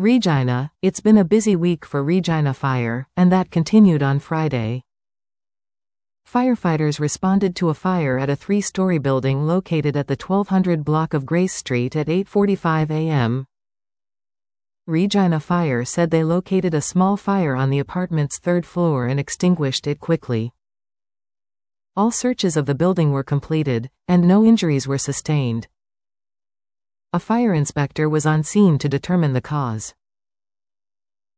Regina, it's been a busy week for Regina Fire, and that continued on Friday. Firefighters responded to a fire at a three-story building located at the 1200 block of Grace Street at 8:45 a.m. Regina Fire said they located a small fire on the apartment's third floor and extinguished it quickly. All searches of the building were completed, and no injuries were sustained. A fire inspector was on scene to determine the cause.